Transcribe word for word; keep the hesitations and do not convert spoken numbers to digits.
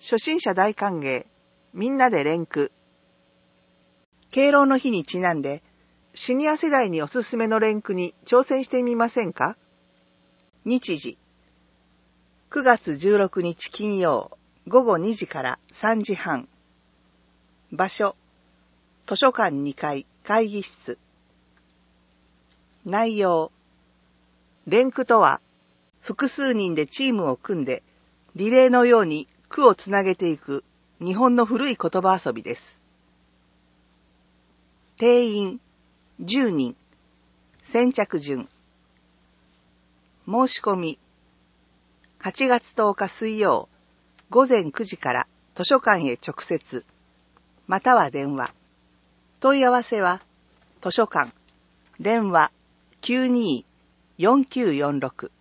初心者大歓迎、みんなで連句。敬老の日にちなんで、シニア世代におすすめの連句に挑戦してみませんか？日時。くがつじゅうろくにち金曜、ごごにじからさんじはん。場所。図書館にかい会議室。内容。連句とは、複数人でチームを組んで、リレーのように句をつなげていく日本の古い言葉遊びです。定員じゅうにん。先着順。申し込み。はちがつとおか水曜、ごぜんくじから図書館へ直接、または電話。問い合わせは、図書館、電話きゅうにーよんきゅうよんろく。